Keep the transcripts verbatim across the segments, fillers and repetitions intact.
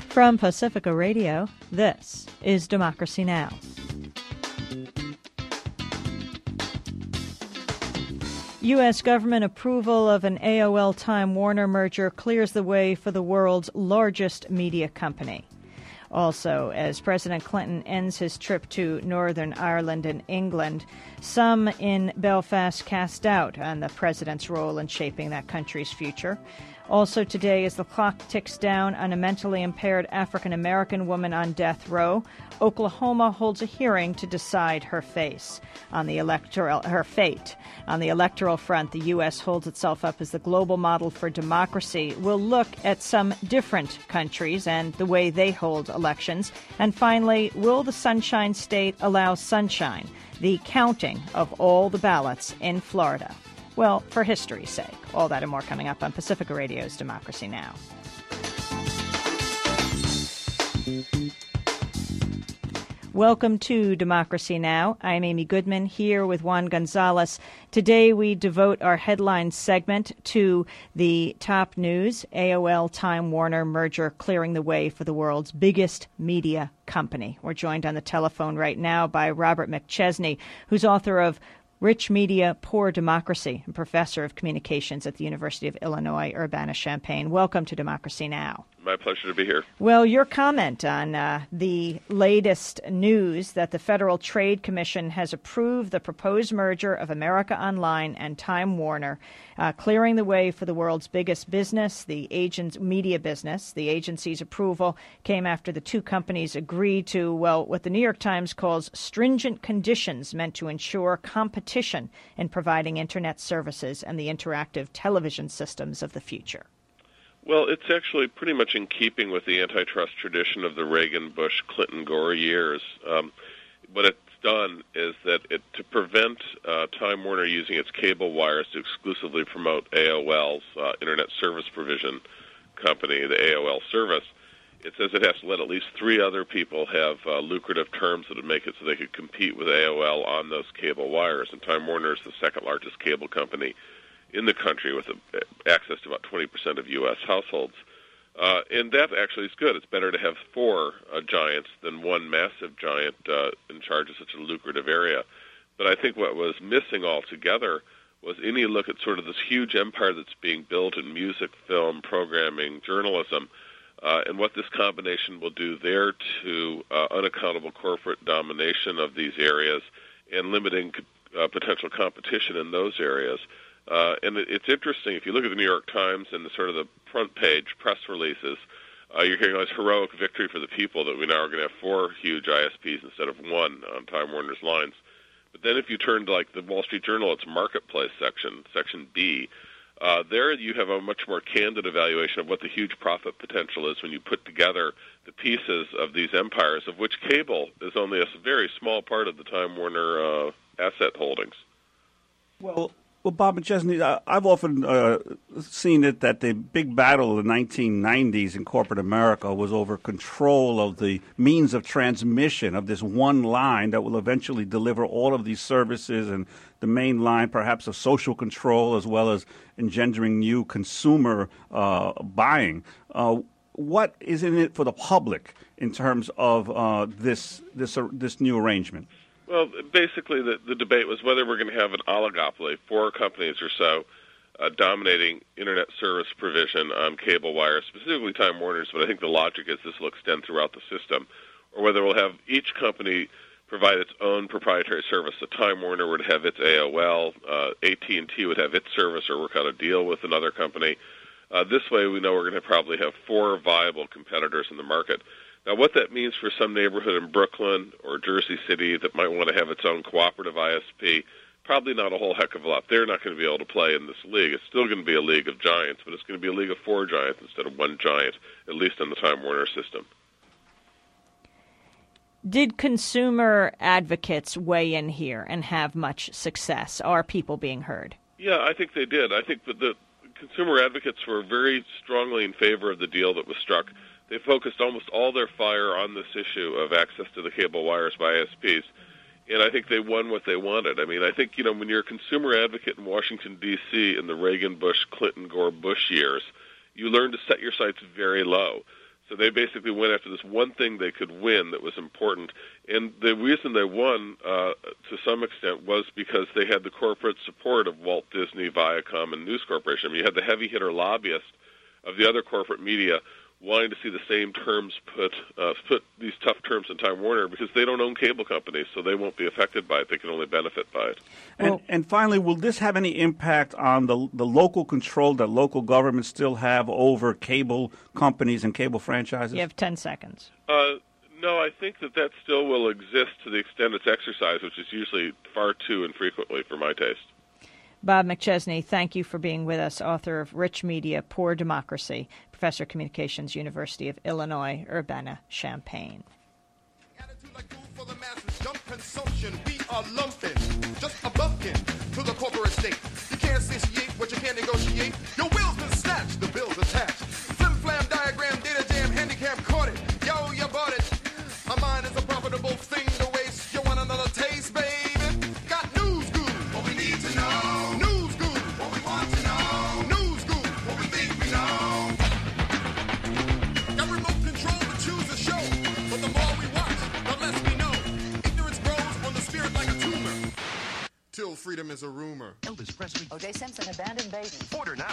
From Pacifica Radio, this is Democracy Now! U S government approval of an A O L-Time Warner merger clears the way for the world's largest media company. Also, as President Clinton ends his trip to Northern Ireland and England, some in Belfast cast doubt on the president's role in shaping that country's future. Also today, as the clock ticks down on a mentally impaired African-American woman on death row, Oklahoma holds a hearing to decide her face on the electoral her fate. On the electoral front, the U S holds itself up as the global model for democracy. We'll look at some different countries and the way they hold elections. And finally, will the Sunshine State allow sunshine, the counting of all the ballots in Florida? Well, for history's sake. All that and more coming up on Pacifica Radio's Democracy Now! Welcome to Democracy Now! I'm Amy Goodman, here with Juan Gonzalez. Today we devote our headline segment to the top news, A O L-Time Warner merger clearing the way for the world's biggest media company. We're joined on the telephone right now by Robert McChesney, who's author of Rich Media, Poor Democracy, and professor of communications at the University of Illinois, Urbana-Champaign. Welcome to Democracy Now! My pleasure to be here. Well, your comment on uh, the latest news that the Federal Trade Commission has approved the proposed merger of America Online and Time Warner, uh, clearing the way for the world's biggest business, the agent's media business. The agency's approval came after the two companies agreed to, well, what the New York Times calls stringent conditions meant to ensure competition in providing Internet services and the interactive television systems of the future. Well, it's actually pretty much in keeping with the antitrust tradition of the Reagan, Bush, Clinton, Gore years. Um, what it's done is that it, to prevent uh, Time Warner using its cable wires to exclusively promote A O L's uh, Internet Service Provision Company, the A O L service, it says it has to let at least three other people have uh, lucrative terms that would make it so they could compete with A O L on those cable wires. And Time Warner is the second largest cable company in the country with a, access to about twenty percent of U S households. Uh, and that actually is good. It's better to have four uh, giants than one massive giant uh, in charge of such a lucrative area. But I think what was missing altogether was any look at sort of this huge empire that's being built in music, film, programming, journalism, uh, and what this combination will do there to uh, unaccountable corporate domination of these areas and limiting uh, potential competition in those areas. Uh, and it, it's interesting, if you look at the New York Times and the sort of the front page press releases, uh, you're hearing this heroic victory for the people that we now are going to have four huge I S Ps instead of one on Time Warner's lines. But then if you turn to like the Wall Street Journal, its marketplace section, section B, uh, there you have a much more candid evaluation of what the huge profit potential is when you put together the pieces of these empires, of which cable is only a very small part of the Time Warner uh, asset holdings. Well, Well, Bob McChesney, I've often uh, seen it that the big battle of the nineteen nineties in corporate America was over control of the means of transmission of this one line that will eventually deliver all of these services, and the main line perhaps of social control as well as engendering new consumer uh, buying. Uh, what is in it for the public in terms of uh, this this uh, this new arrangement? Well, basically, the, the debate was whether we're going to have an oligopoly, four companies or so, uh, dominating Internet service provision on cable wires, specifically Time Warner's, but I think the logic is this will extend throughout the system, or whether we'll have each company provide its own proprietary service. So Time Warner would have its A O L, uh, A T and T would have its service or work out a deal with another company. Uh, this way, we know we're going to probably have four viable competitors in the market. Now, what that means for some neighborhood in Brooklyn or Jersey City that might want to have its own cooperative I S P, probably not a whole heck of a lot. They're not going to be able to play in this league. It's still going to be a league of giants, but it's going to be a league of four giants instead of one giant, at least in the Time Warner system. Did consumer advocates weigh in here and have much success? Are people being heard? Yeah, I think they did. I think that the consumer advocates were very strongly in favor of the deal that was struck. They focused almost all their fire on this issue of access to the cable wires by I S Ps, and I think they won what they wanted. I mean, I think, you know, when you're a consumer advocate in Washington, D C in the Reagan, Bush, Clinton, Gore, Bush years, you learn to set your sights very low. So they basically went after this one thing they could win that was important. And the reason they won, uh, to some extent, was because they had the corporate support of Walt Disney, Viacom, and News Corporation. I mean, you had the heavy-hitter lobbyists of the other corporate media wanting to see the same terms put uh, put these tough terms in Time Warner because they don't own cable companies, so they won't be affected by it. They can only benefit by it. And, well, and finally, will this have any impact on the the local control that local governments still have over cable companies and cable franchises? you have ten seconds. Uh, no, I think that that still will exist to the extent it's exercised, which is usually far too infrequently for my taste. Bob McChesney, thank you for being with us, author of Rich Media, Poor Democracy, professor of communications, University of Illinois, Urbana-Champaign. Attitude like food for the masses, jump consumption, we are lumping, just a bumpkin to the corporate state. You can't satiate what you can't negotiate. Your will's been snatched, the bill's attached. Flim flam diagram, data jam, handicap caught it. Yo, you bought it. My mind is a profitable thing to waste. You want another taste, baby? Got news good, what we need to know. News good, what we want to know. News good, what we think we know. Got remote control to choose a show, but the more we watch, the less we know. Ignorance grows on the spirit like a tumor, till freedom is a rumor. Elvis Presley. O J Simpson abandoned baby. Order now.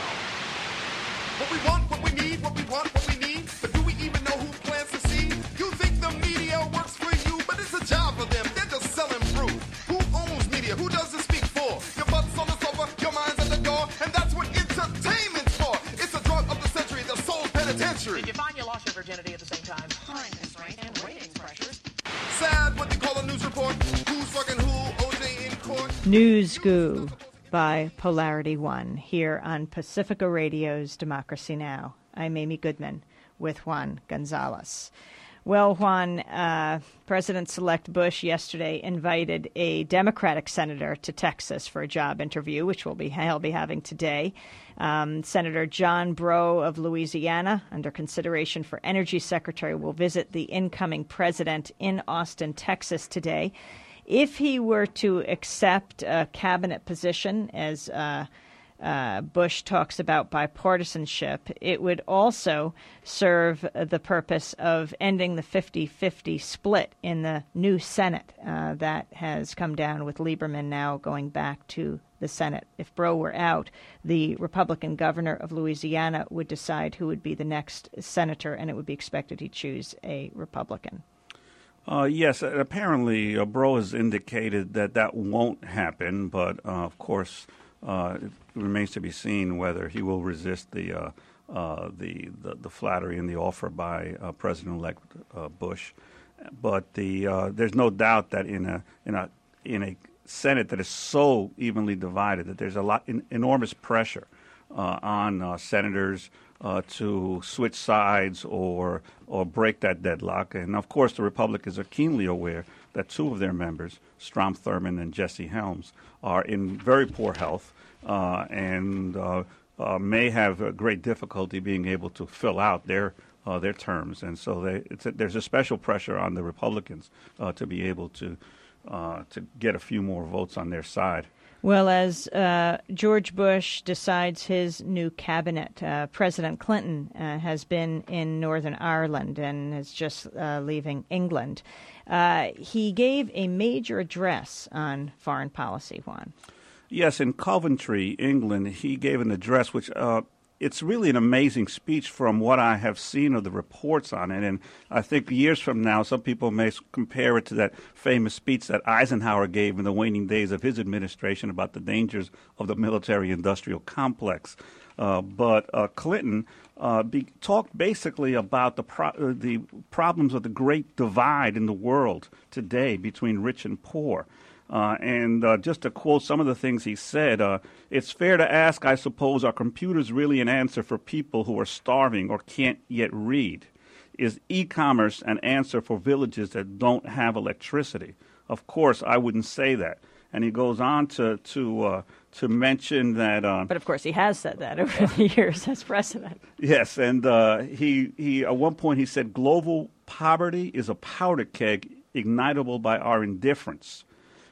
What we want, what we need, what we want, what we need. But do we even know who plants the seed? You think the media works for you, but it's a job for them. They're just selling fruit. Who owns media? Who does it speak for? Your butt's on the sofa, your mind's at the door, and that's what entertainment's for. It's a drug of the century, the soul penitentiary. Did you find you lost your virginity at the same time? Time is right, and ratings pressures. Sad what they call a news report. Who's fucking who? O J in court. News Goo by Polarity One here on Pacifica Radio's Democracy Now! I'm Amy Goodman with Juan Gonzalez. Well, Juan, uh, President-elect Bush yesterday invited a Democratic senator to Texas for a job interview, which we'll be, he'll be having today. Um, Senator John Breaux of Louisiana, under consideration for Energy Secretary, will visit the incoming president in Austin, Texas today. If he were to accept a cabinet position, as uh, uh, Bush talks about bipartisanship, it would also serve the purpose of ending the fifty-fifty split in the new Senate uh, that has come down with Lieberman now going back to the Senate. If Breaux were out, the Republican governor of Louisiana would decide who would be the next senator, and it would be expected he'd choose a Republican. Uh, yes, apparently uh, Breaux has indicated that that won't happen, but uh, of course uh, it remains to be seen whether he will resist the uh, uh, the, the the flattery and the offer by uh, President-elect uh, Bush. But the uh, there's no doubt that in a in a in a Senate that is so evenly divided that there's a lot in, enormous pressure uh, on uh, senators Uh, to switch sides or or break that deadlock. And, of course, the Republicans are keenly aware that two of their members, Strom Thurmond and Jesse Helms, are in very poor health uh, and uh, uh, may have a great difficulty being able to fill out their uh, their terms. And so they, it's a, there's a special pressure on the Republicans uh, to be able to uh, to get a few more votes on their side. Well, as uh, George Bush decides his new cabinet, uh, President Clinton uh, has been in Northern Ireland and is just uh, leaving England. Uh, he gave a major address on foreign policy, Juan. Yes, in Coventry, England, he gave an address which uh, it's really an amazing speech from what I have seen of the reports on it. And I think years from now, some people may compare it to that famous speech that Eisenhower gave in the waning days of his administration about the dangers of the military-industrial complex. Uh, but uh, Clinton uh, be, talked basically about the, pro- uh, the problems of the great divide in the world today between rich and poor. Uh, and uh, just to quote some of the things he said, uh, it's fair to ask, I suppose, are computers really an answer for people who are starving or can't yet read? Is e-commerce an answer for villages that don't have electricity? Of course, I wouldn't say that. And he goes on to to uh, to mention that. Uh, but of course, he has said that over the years as president. Yes, and uh, he he at one point he said, "Global poverty is a powder keg ignitable by our indifference."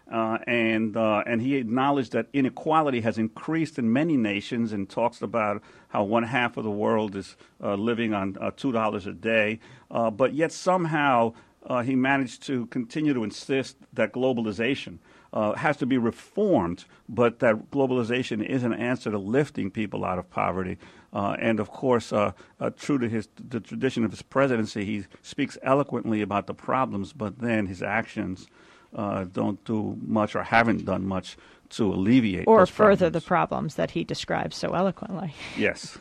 Uh, and uh, and he acknowledged that inequality has increased in many nations, and talks about how one half of the world is uh, living on uh, two dollars a day. Uh, but yet somehow uh, he managed to continue to insist that globalization uh, has to be reformed, but that globalization is an answer to lifting people out of poverty. Uh, and of course, uh, uh, true to his the tradition of his presidency, he speaks eloquently about the problems, but then his actions Uh, don't do much or haven't done much to alleviate or those further problems. the problems that he describes so eloquently. Yes.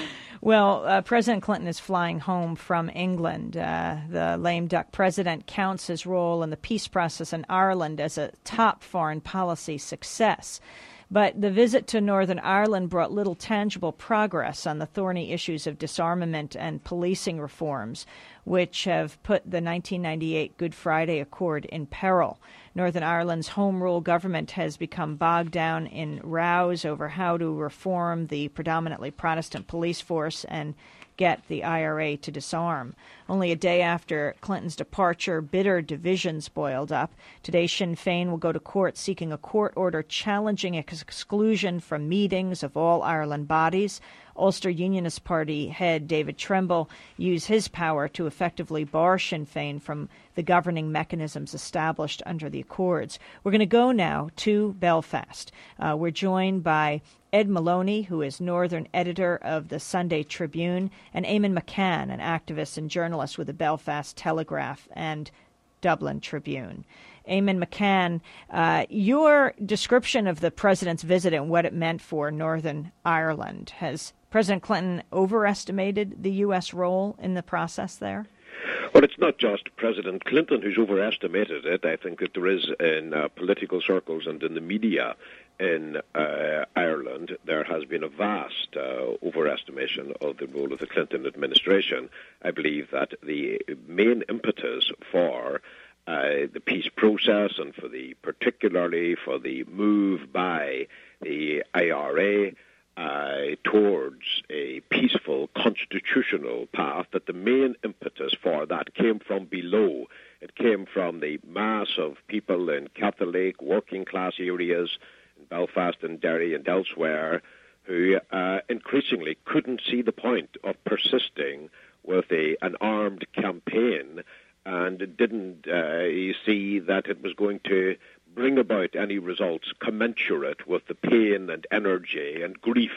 Well, uh, President Clinton is flying home from England. Uh, the lame duck president counts his role in the peace process in Ireland as a top foreign policy success. But the visit to Northern Ireland brought little tangible progress on the thorny issues of disarmament and policing reforms, which have put the nineteen ninety-eight Good Friday Accord in peril. Northern Ireland's Home Rule government has become bogged down in rows over how to reform the predominantly Protestant police force and get the I R A to disarm. Only a day after Clinton's departure, bitter divisions boiled up. Today, Sinn Féin will go to court seeking a court order challenging its exclusion from meetings of all Ireland bodies. Ulster Unionist Party head David Trimble used his power to effectively bar Sinn Féin from the governing mechanisms established under the Accords. We're going to go now to Belfast. Uh, we're joined by Ed Maloney, who is Northern editor of the Sunday Tribune, and Eamon McCann, an activist and journalist with the Belfast Telegraph and Dublin Tribune. Eamon McCann, uh, your description of the president's visit and what it meant for Northern Ireland, has President Clinton overestimated the U S role in the process there? Well, it's not just President Clinton who's overestimated it. I think that there is in uh, political circles and in the media in uh, Ireland, there has been a vast uh, overestimation of the role of the Clinton administration. I believe that the main impetus for uh, the peace process and for the particularly for the move by the I R A Uh, towards a peaceful constitutional path, that the main impetus for that came from below. It came from the mass of people in Catholic, working-class areas, in Belfast and Derry and elsewhere, who uh, increasingly couldn't see the point of persisting with a, an armed campaign and didn't uh, see that it was going to bring about any results commensurate with the pain and energy and grief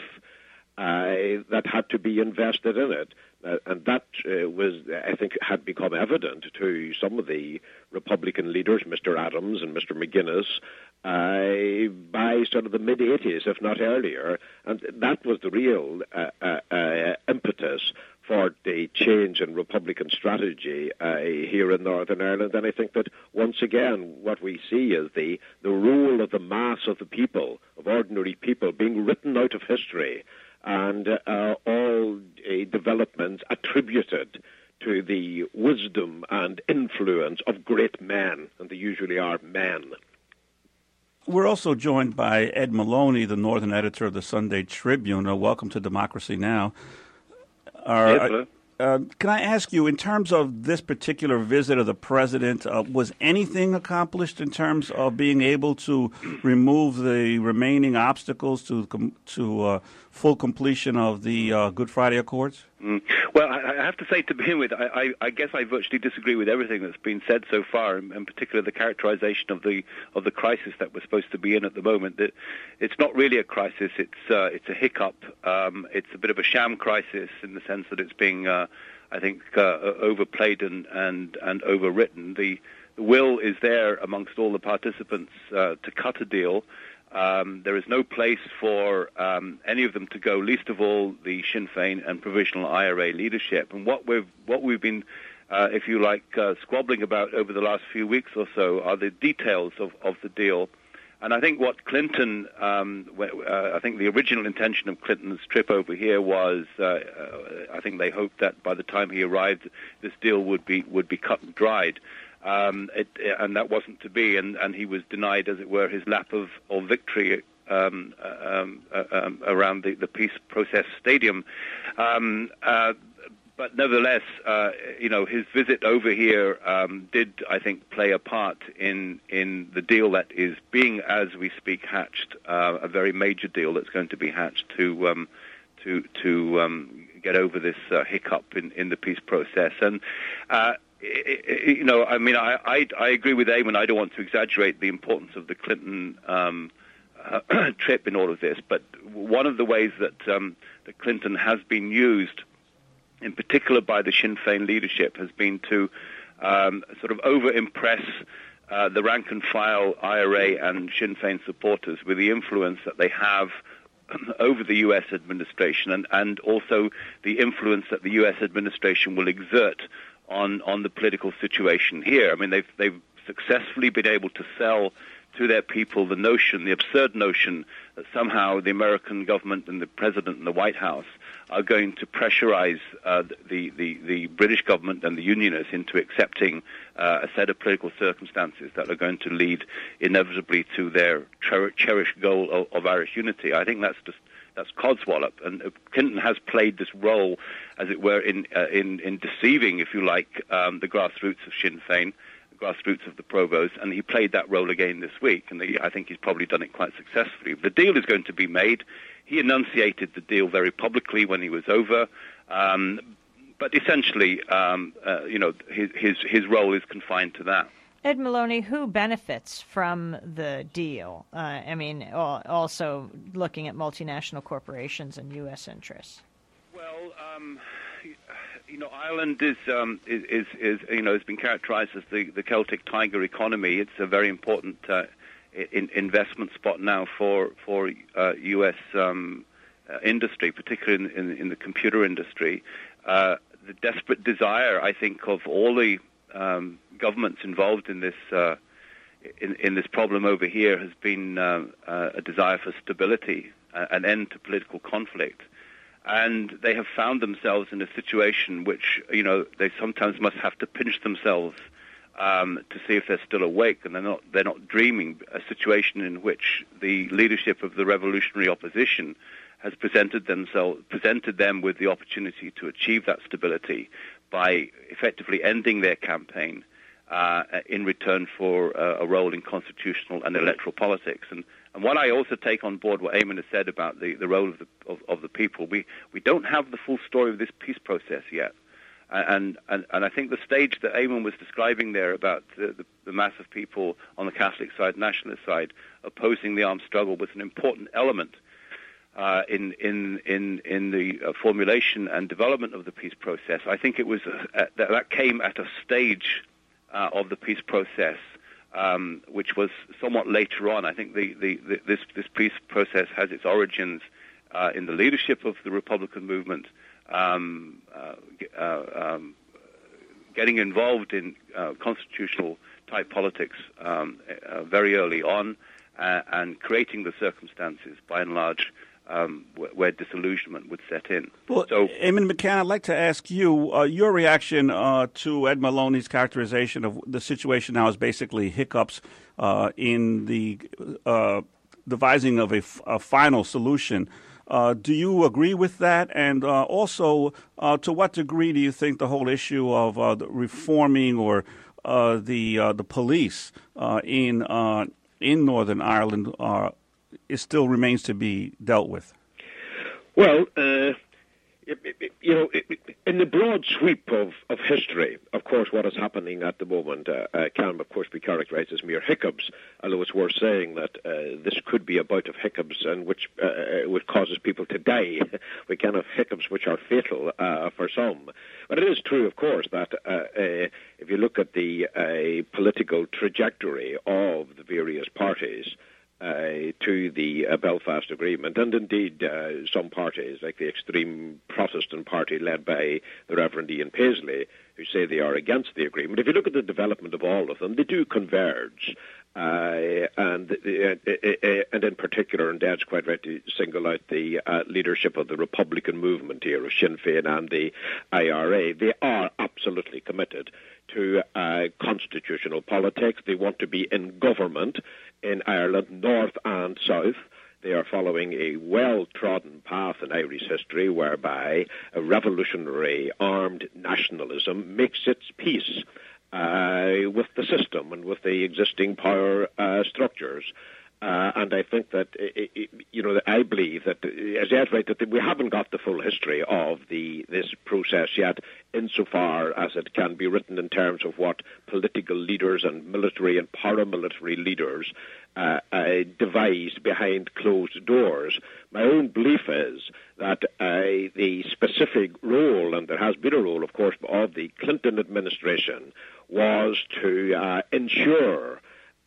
uh, that had to be invested in it. Uh, and that uh, was, I think, had become evident to some of the Republican leaders, Mister Adams and Mister McGuinness, uh, by sort of the mid-eighties, if not earlier. And that was the real uh, uh, uh, impetus for the change in Republican strategy uh, here in Northern Ireland. And I think that, once again, what we see is the, the role of the mass of the people, of ordinary people, being written out of history, and uh, all uh, developments attributed to the wisdom and influence of great men, and they usually are men. We're also joined by Ed Maloney, the Northern editor of the Sunday Tribune. Uh, welcome to Democracy Now! Uh, Yes, hello. Uh, can I ask you, in terms of this particular visit of the president, uh, was anything accomplished in terms of being able to remove the remaining obstacles to com- to uh, full completion of the uh, Good Friday Accords? Mm. Well, I, I have to say, to begin with, I, I, I guess I virtually disagree with everything that's been said so far, in, in particular the characterization of the of the crisis that we're supposed to be in at the moment. That it's not really a crisis; it's uh, it's a hiccup. Um, it's a bit of a sham crisis in the sense that it's being, uh, I think, uh, overplayed and, and, and overwritten. The, the will is there amongst all the participants uh, to cut a deal. Um, there is no place for um, any of them to go, least of all the Sinn Féin and provisional I R A leadership. And what we've what we've been, uh, if you like, uh, squabbling about over the last few weeks or so are the details of, of the deal. And I think what Clinton, um, uh, I think the original intention of Clinton's trip over here was, uh, uh, I think they hoped that by the time he arrived, this deal would be would be cut and dried. Um, it, and that wasn't to be, and, and he was denied, as it were, his lap of, of victory um, um, uh, um, around the, the peace process stadium. Um, uh, but nevertheless, uh, you know, his visit over here um, did, I think, play a part in in the deal that is being, as we speak, hatched. Uh, a very major deal that's going to be hatched to um, to to um, get over this uh, hiccup in, in the peace process. And uh, you know, I mean, I, I I agree with Eamon. I don't want to exaggerate the importance of the Clinton Um, Uh, trip in all of this, but one of the ways that um, that Clinton has been used, in particular by the Sinn Féin leadership, has been to um, sort of over-impress uh, the rank-and-file I R A and Sinn Féin supporters with the influence that they have over the U S administration, and, and also the influence that the U S administration will exert on on the political situation here. I mean, they've they've successfully been able to sell to their people the notion, the absurd notion, that somehow the American government and the president and the White House are going to pressurize uh, the, the, the British government and the Unionists into accepting uh, a set of political circumstances that are going to lead inevitably to their cher- cherished goal of, of Irish unity. I think that's just that's codswallop, and Clinton has played this role, as it were, in uh, in, in deceiving, if you like, um, the grassroots of Sinn Féin, grassroots of the Provos, and he played that role again this week, and he, I think he's probably done it quite successfully. The deal is going to be made. He enunciated the deal very publicly when he was over, um, but essentially, um, uh, you know, his, his his role is confined to that. Ed Maloney, who benefits from the deal? Uh, I mean, also looking at multinational corporations and U S interests. Well, um, you know, Ireland is, um, is, is, is, you know, has been characterized as the, the Celtic tiger economy. It's a very important uh, in, investment spot now for for uh, U S um, uh, industry, particularly in, in, in the computer industry. Uh, the desperate desire, I think, of all the um, governments involved in this uh, in, in this problem over here has been uh, uh, a desire for stability, uh, an end to political conflict. And they have found themselves in a situation which, you know, they sometimes must have to pinch themselves um, to see if they're still awake, and they're not. They're not dreaming. A situation in which the leadership of the revolutionary opposition has presented themselves, presented them with the opportunity to achieve that stability by effectively ending their campaign uh, in return for uh, a role in constitutional and electoral politics. And And what I also take on board what Eamon has said about the, the role of the of, of the people, we, we don't have the full story of this peace process yet. And and, and I think the stage that Eamon was describing there about the, the, the mass of people on the Catholic side, nationalist side, opposing the armed struggle was an important element uh, in in in in the uh, formulation and development of the peace process. I think it was uh, that, that came at a stage uh, of the peace process Um, which was somewhat later on. I think the, the, the, this, this peace process has its origins uh, in the leadership of the Republican movement, um, uh, uh, um, getting involved in uh, constitutional-type politics um, uh, very early on, uh, and creating the circumstances, by and large, Um, where, where disillusionment would set in. Well, so, Eamon McCann, I'd like to ask you uh, your reaction uh, to Ed Maloney's characterization of the situation now as basically hiccups uh, in the uh, devising of a, f- a final solution. Uh, do you agree with that? And uh, also, uh, to what degree do you think the whole issue of uh, the reforming or uh, the uh, the police uh, in uh, in Northern Ireland uh, it still remains to be dealt with? Well, uh, it, it, you know, it, in the broad sweep of, of history, of course, what is happening at the moment uh, uh, can, of course, be characterized as mere hiccups, although it's worth saying that uh, this could be a bout of hiccups and which, uh, which causes people to die. We can have hiccups which are fatal uh, for some. But it is true, of course, that uh, uh, if you look at the uh, political trajectory of the various parties, Uh, to the uh, Belfast Agreement, and indeed uh, some parties, like the extreme Protestant party led by the Reverend Ian Paisley, who say they are against the agreement. If you look at the development of all of them, they do converge. Uh, and uh, uh, and in particular, and Dad's quite right to single out the uh, leadership of the Republican movement here, of Sinn Féin and the I R A. They are absolutely committed to uh, constitutional politics. They want to be in government in Ireland, north and south. they are following a well-trodden path in Irish history whereby a revolutionary armed nationalism makes its peace uh, with the system and with the existing power uh, structures. Uh, and I think that, it, it, you know, I believe that, as Ed's right, that we haven't got the full history of the this process yet, insofar as it can be written in terms of what political leaders and military and paramilitary leaders uh, uh, devised behind closed doors. My own belief is that uh, the specific role, and there has been a role, of course, of the Clinton administration, was to uh, ensure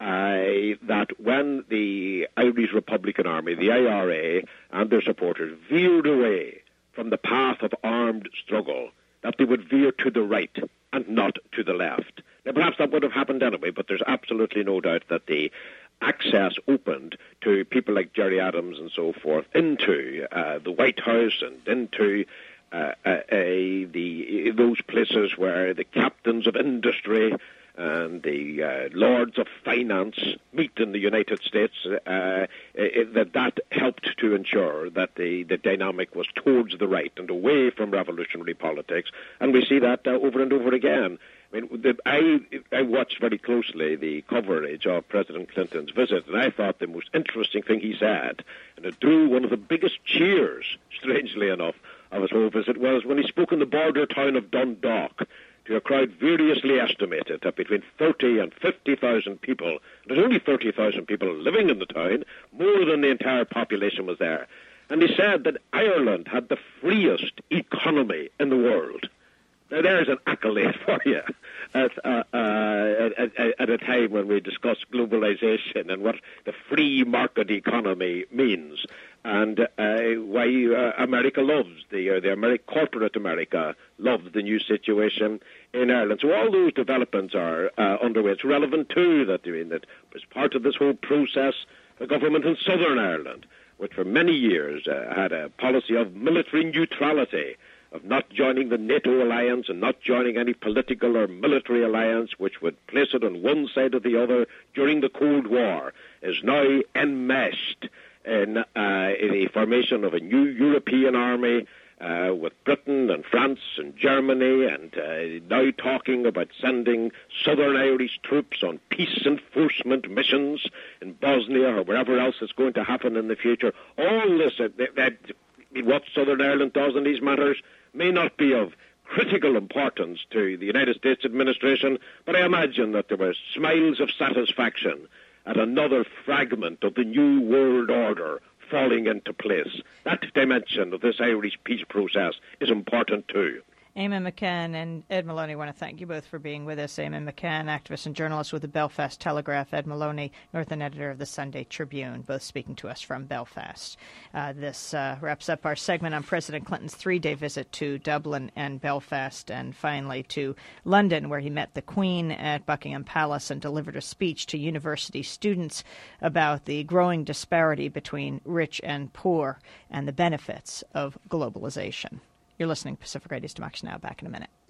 Uh, that when the Irish Republican Army, the I R A, and their supporters veered away from the path of armed struggle, that they would veer to the right and not to the left. Now, perhaps that would have happened anyway, but there's absolutely no doubt that the access opened to people like Gerry Adams and so forth into uh, the White House and into uh, uh, uh, the those places where the captains of industry and the uh, lords of finance meet in the United States, uh, it, that that helped to ensure that the, the dynamic was towards the right and away from revolutionary politics. And we see that uh, over and over again. I mean, the, I, I watched very closely the coverage of President Clinton's visit, and I thought the most interesting thing he said, and it drew one of the biggest cheers, strangely enough, of his whole visit, was when he spoke in the border town of Dundalk to a crowd variously estimated at between thirty and fifty thousand people. There's only thirty thousand people living in the town, more than the entire population was there. And he said that Ireland had the freest economy in the world. Now, there's an accolade for you at, uh, uh, at, at a time when we discuss globalization and what the free market economy means, and uh, why uh, America loves, the, uh, the Ameri- corporate America loves the new situation in Ireland. So all those developments are uh, underway. It's relevant, too, that, I mean, that as part of this whole process, the government in Southern Ireland, which for many years uh, had a policy of military neutrality, of not joining the NATO alliance and not joining any political or military alliance which would place it on one side or the other during the Cold War, is now enmeshed in, uh, in the formation of a new European army uh, with Britain and France and Germany, and uh, now talking about sending Southern Irish troops on peace enforcement missions in Bosnia or wherever else is going to happen in the future. All this, uh, that, that, what Southern Ireland does in these matters may not be of critical importance to the United States administration, but I imagine that there were smiles of satisfaction at another fragment of the new world order falling into place. That dimension of this Irish peace process is important too. Eamon McCann and Ed Maloney, I want to thank you both for being with us. Eamon McCann, activist and journalist with the Belfast Telegraph. Ed Maloney, northern editor of the Sunday Tribune, both speaking to us from Belfast. Uh, this uh, wraps up our segment on President Clinton's three-day visit to Dublin and Belfast, and finally to London, where he met the Queen at Buckingham Palace and delivered a speech to university students about the growing disparity between rich and poor and the benefits of globalization. You're listening to Pacific Radio's Democracy Now! Back in a minute.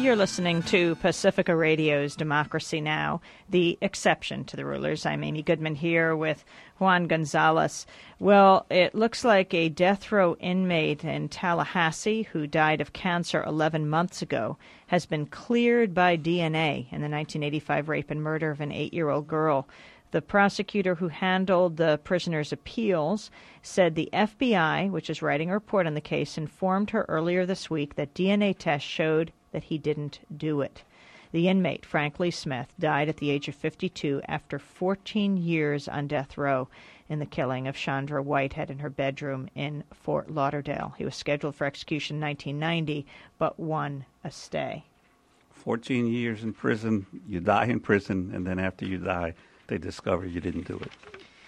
You're listening to Pacifica Radio's Democracy Now!, the exception to the rulers. I'm Amy Goodman here with Juan Gonzalez. Well, it looks like a death row inmate in Tallahassee who died of cancer eleven months ago has been cleared by D N A in the nineteen eighty-five rape and murder of an eight-year-old girl. The prosecutor who handled the prisoner's appeals said the F B I, which is writing a report on the case, informed her earlier this week that D N A tests showed that he didn't do it. The inmate, Frank Lee Smith, died at the age of fifty-two after fourteen years on death row in the killing of Chandra Whitehead in her bedroom in Fort Lauderdale. He was scheduled for execution in nineteen ninety, but won a stay. fourteen years in prison, you die in prison, and then after you die, they discover you didn't do it.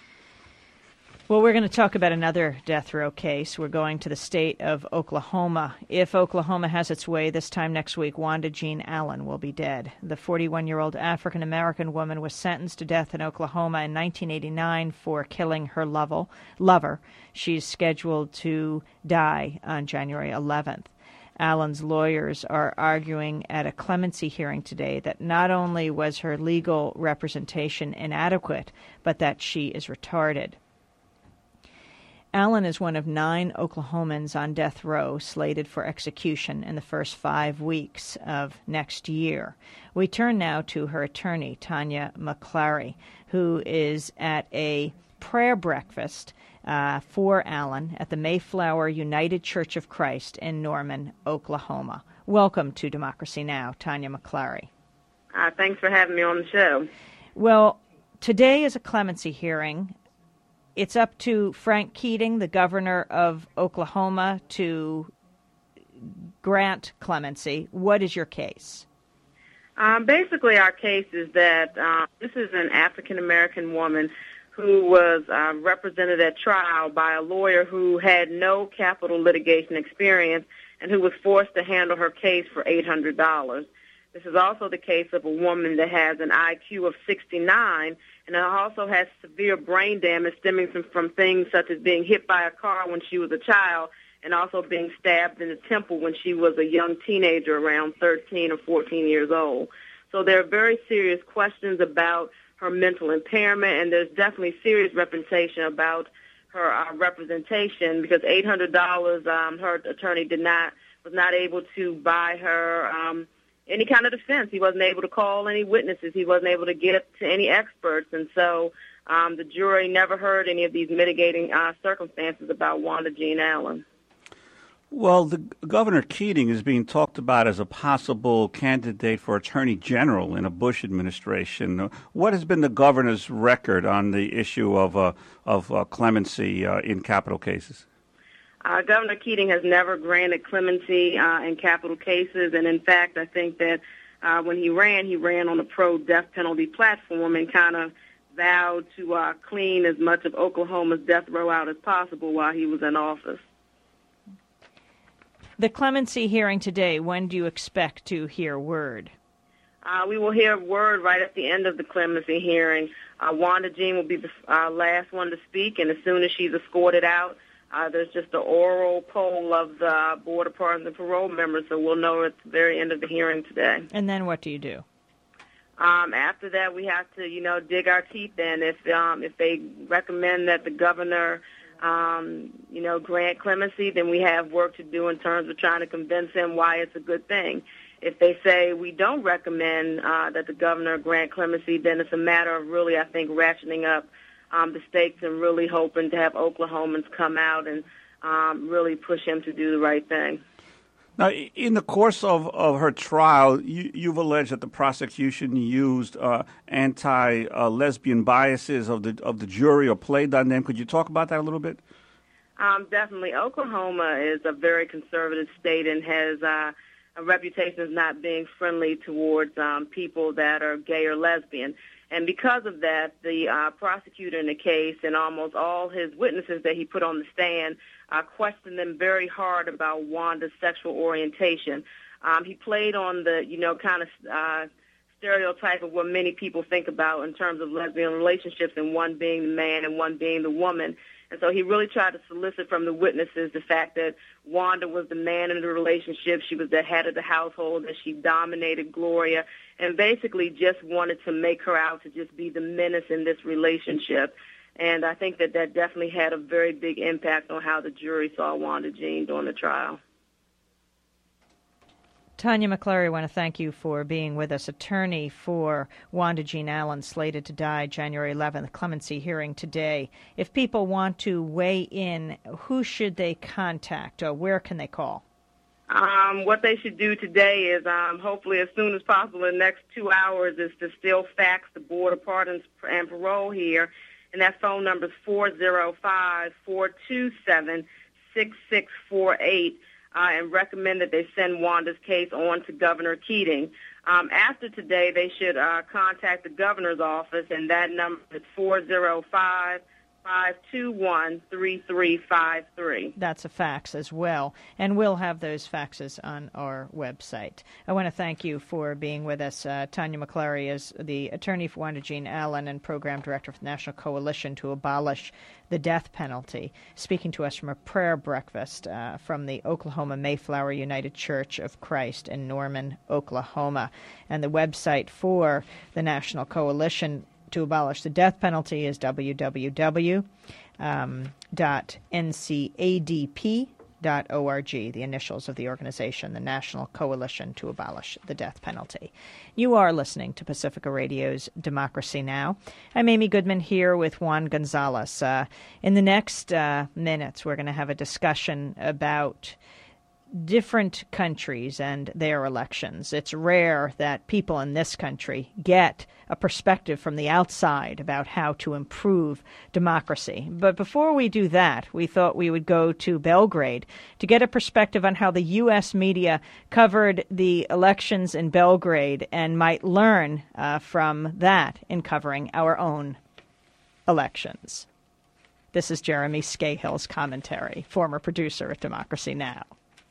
Well, we're going to talk about another death row case. We're going to the state of Oklahoma. If Oklahoma has its way, this time next week, Wanda Jean Allen will be dead. The forty-one-year-old African-American woman was sentenced to death in Oklahoma in nineteen eighty-nine for killing her lover. lover. She's scheduled to die on January eleventh. Allen's lawyers are arguing at a clemency hearing today that not only was her legal representation inadequate, but that she is retarded. Allen is one of nine Oklahomans on death row slated for execution in the first five weeks of next year. We turn now to her attorney, Tanya McClary, who is at a prayer breakfast uh, for Allen at the Mayflower United Church of Christ in Norman, Oklahoma. Welcome to Democracy Now!, Tanya McClary. Uh, thanks for having me on the show. Well, today is a clemency hearing. It's up to Frank Keating, the governor of Oklahoma, to grant clemency. What is your case? Um, basically, our case is that uh, this is an African-American woman who was uh, represented at trial by a lawyer who had no capital litigation experience and who was forced to handle her case for eight hundred dollars. This is also the case of a woman that has an I Q of sixty-nine and also has severe brain damage stemming from, from things such as being hit by a car when she was a child and also being stabbed in the temple when she was a young teenager around thirteen or fourteen years old. So there are very serious questions about her mental impairment, and there's definitely serious representation about her uh, representation because eight hundred dollars um, her attorney did not was not able to buy her um, any kind of defense. He wasn't able to call any witnesses. He wasn't able to get to any experts. And so um, the jury never heard any of these mitigating uh, circumstances about Wanda Jean Allen. Well, the Governor Keating is being talked about as a possible candidate for Attorney General in a Bush administration. What has been the governor's record on the issue of uh, of uh, clemency uh, in capital cases? Uh, Governor Keating has never granted clemency uh, in capital cases, and in fact, I think that uh, when he ran, he ran on a pro-death penalty platform and kind of vowed to uh, clean as much of Oklahoma's death row out as possible while he was in office. The clemency hearing today, when do you expect to hear word? Uh, we will hear word right at the end of the clemency hearing. Uh, Wanda Jean will be the uh, last one to speak, and as soon as she's escorted out, Uh, there's just an oral poll of the Board of Pardons and Parole members, so we'll know at the very end of the hearing today. And then what do you do? Um, after that, we have to, you know, dig our teeth in. If um, if they recommend that the governor, um, you know, grant clemency, then we have work to do in terms of trying to convince him why it's a good thing. If they say we don't recommend uh, that the governor grant clemency, then it's a matter of really, I think, ratcheting up Um, the stakes and really hoping to have Oklahomans come out and um, really push him to do the right thing. Now, in the course of, of her trial, you, you've alleged that the prosecution used uh, anti-lesbian uh, biases of the of the jury or played on them. Could you talk about that a little bit? Um, definitely. Oklahoma is a very conservative state and has uh, a reputation of not being friendly towards um, people that are gay or lesbian. And because of that, the uh, prosecutor in the case and almost all his witnesses that he put on the stand uh, questioned them very hard about Wanda's sexual orientation. Um, he played on the, you know, kind of uh, stereotype of what many people think about in terms of lesbian relationships, and one being the man and one being the woman. And so he really tried to solicit from the witnesses the fact that Wanda was the man in the relationship. She was the head of the household, that she dominated Gloria, and basically just wanted to make her out to just be the menace in this relationship. And I think that that definitely had a very big impact on how the jury saw Wanda Jean during the trial. Tanya McClary, I want to thank you for being with us. Attorney for Wanda Jean Allen, slated to die January eleventh, clemency hearing today. If people want to weigh in, who should they contact, or where can they call? Um, what they should do today is, um, hopefully as soon as possible, in the next two hours, is to still fax the Board of Pardons and Parole here. And that phone number is four oh five, four two seven, six six four eight. Uh, and recommend that they send Wanda's case on to Governor Keating. Um, after today, they should uh, contact the governor's office, and that number is four oh five, five two one, three three five three. That's a fax as well, and we'll have those faxes on our website. I want to thank you for being with us. Uh, Tanya McClary is the attorney for Wanda Jean Allen and program director for the National Coalition to Abolish the Death Penalty, speaking to us from a prayer breakfast uh, from the Oklahoma Mayflower United Church of Christ in Norman, Oklahoma. And the website for the National Coalition to Abolish the Death Penalty is w w w dot n c a d p dot org, the initials of the organization, the National Coalition to Abolish the Death Penalty. You are listening to Pacifica Radio's Democracy Now! I'm Amy Goodman here with Juan Gonzalez. Uh, in the next uh, minutes, we're going to have a discussion about different countries and their elections. It's rare that people in this country get a perspective from the outside about how to improve democracy. But before we do that, we thought we would go to Belgrade to get a perspective on how the U S media covered the elections in Belgrade and might learn uh, from that in covering our own elections. This is Jeremy Scahill's commentary, former producer at Democracy Now!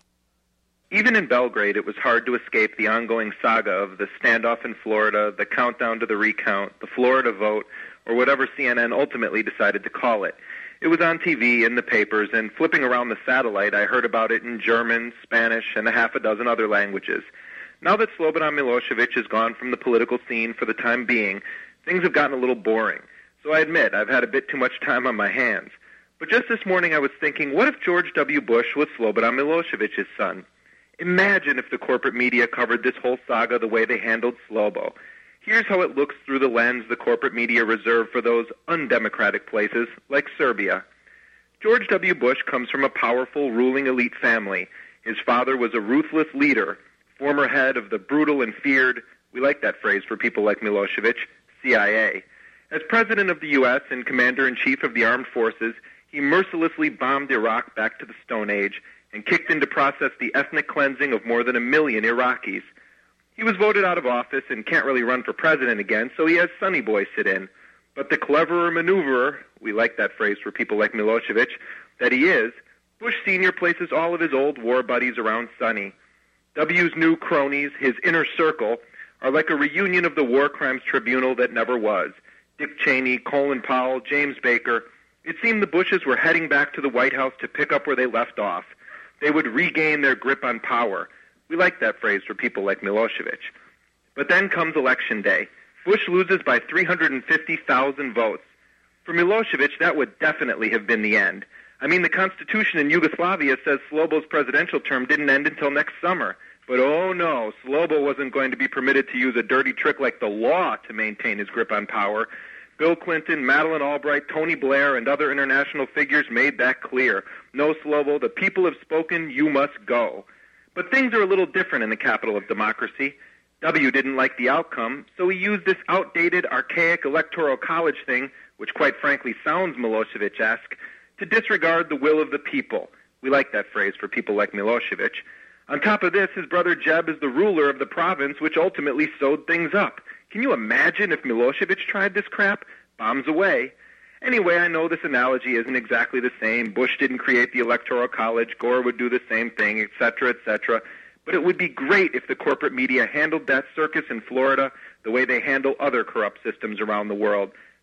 Even in Belgrade, it was hard to escape the ongoing saga of the standoff in Florida, the countdown to the recount, the Florida vote, or whatever C N N ultimately decided to call it. It was on T V, in the papers, and flipping around the satellite, I heard about it in German, Spanish, and a half a dozen other languages. Now that Slobodan Milosevic has gone from the political scene for the time being, things have gotten a little boring. So I admit I've had a bit too much time on my hands. But just this morning I was thinking, what if George W. Bush was Slobodan Milosevic's son? Imagine if the corporate media covered this whole saga the way they handled Slobo. Here's how it looks through the lens the corporate media reserve for those undemocratic places like Serbia. George W. Bush comes from a powerful ruling elite family. His father was a ruthless leader, former head of the brutal and feared, we like that phrase for people like Milosevic, C I A. As president of the U S and commander-in-chief of the armed forces, he mercilessly bombed Iraq back to the Stone Age and kicked into process the ethnic cleansing of more than a million Iraqis. He was voted out of office and can't really run for president again, so he has Sonny Boy sit in. But the cleverer maneuverer, we like that phrase for people like Milosevic, that he is, Bush Senior places all of his old war buddies around Sonny. W's new cronies, his inner circle, are like a reunion of the war crimes tribunal that never was. Dick Cheney, Colin Powell, James Baker. It seemed the Bushes were heading back to the White House to pick up where they left off. They would regain their grip on power. We like that phrase for people like Milosevic. But then comes Election Day. Bush loses by three hundred fifty thousand votes. For Milosevic, that would definitely have been the end. I mean, the Constitution in Yugoslavia says Slobo's presidential term didn't end until next summer. But oh no, Slobo wasn't going to be permitted to use a dirty trick like the law to maintain his grip on power. Bill Clinton, Madeleine Albright, Tony Blair, and other international figures made that clear. No, Slobo, the people have spoken, you must go. But things are a little different in the capital of democracy. W didn't like the outcome, so he used this outdated, archaic electoral college thing, which quite frankly sounds Milosevic-esque, to disregard the will of the people. We like that phrase for people like Milosevic. On top of this, his brother Jeb is the ruler of the province, which ultimately sewed things up. Can you imagine if Milosevic tried this crap? Bombs away. Anyway, I know this analogy isn't exactly the same. Bush didn't create the Electoral College. Gore would do the same thing, et cetera, et cetera. But it would be great if the corporate media handled that circus in Florida the way they handle other corrupt systems around the world.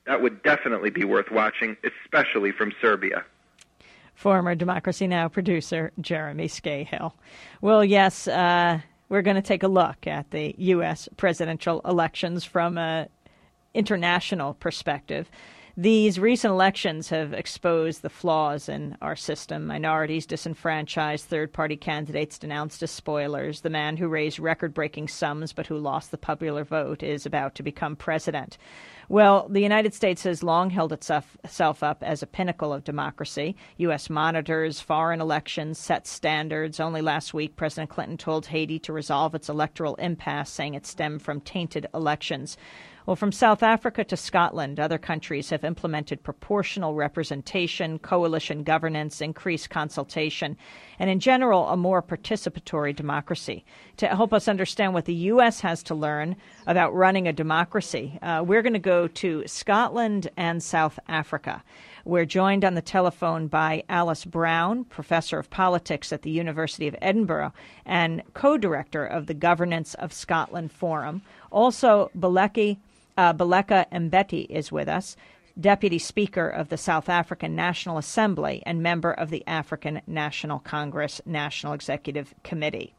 That would definitely be worth watching, especially from Serbia. Former Democracy Now! Producer Jeremy Scahill. Well, yes, uh, we're going to take a look at the U S presidential elections from an international perspective. These recent elections have exposed the flaws in our system. Minorities disenfranchised, third-party candidates denounced as spoilers. The man who raised record-breaking sums but who lost the popular vote is about to become president. Well, the United States has long held itself, itself up as a pinnacle of democracy. U S monitors foreign elections, sets standards. Only last week, President Clinton told Haiti to resolve its electoral impasse, saying it stemmed from tainted elections. Well, from South Africa to Scotland, other countries have implemented proportional representation, coalition governance, increased consultation, and in general, a more participatory democracy. To help us understand what the U S has to learn about running a democracy, uh, we're going to go to Scotland and South Africa. We're joined on the telephone by Alice Brown, professor of politics at the University of Edinburgh and co-director of the Governance of Scotland Forum. Also, Baleka Uh, Baleka Mbete is with us, Deputy Speaker of the South African National Assembly and member of the African National Congress National Executive Committee.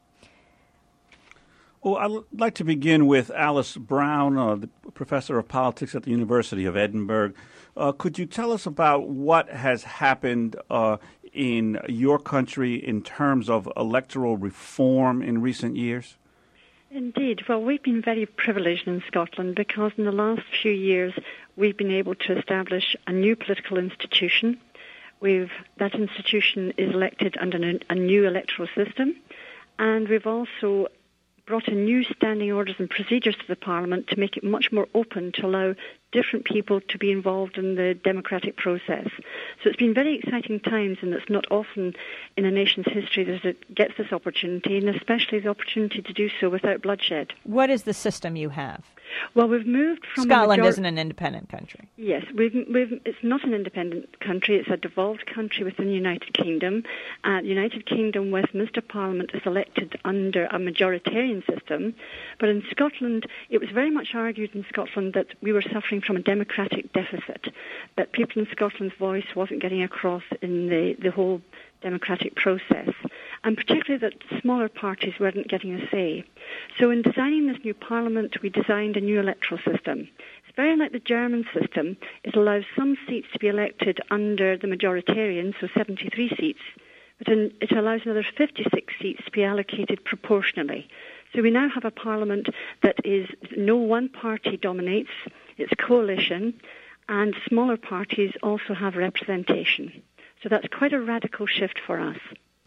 Well, I'd like to begin with Alice Brown, uh, the professor of politics at the University of Edinburgh. Uh, could you tell us about what has happened uh, in your country in terms of electoral reform in recent years? Indeed. Well, we've been very privileged in Scotland because in the last few years we've been able to establish a new political institution. We've that institution is elected under a new electoral system, and we've also brought in new standing orders and procedures to the Parliament to make it much more open to allow different people to be involved in the democratic process. So it's been very exciting times, and it's not often in a nation's history that it gets this opportunity, and especially the opportunity to do so without bloodshed. What is the system you have? Well, we've moved from Scotland major- isn't an independent country. Yes, we've, we've, it's not an independent country. It's a devolved country within the United Kingdom. Uh, the United Kingdom Westminster Parliament is elected under a majoritarian system. But in Scotland, it was very much argued in Scotland that we were suffering from a democratic deficit, that people in Scotland's voice wasn't getting across in the, the whole democratic process, and particularly that smaller parties weren't getting a say. So in designing this new parliament, we designed a new electoral system. It's very like the German system. It allows some seats to be elected under the majoritarian, so seventy-three seats, but in, it allows another fifty-six seats to be allocated proportionally. So we now have a parliament that is no one party dominates, it's coalition, and smaller parties also have representation. So that's quite a radical shift for us.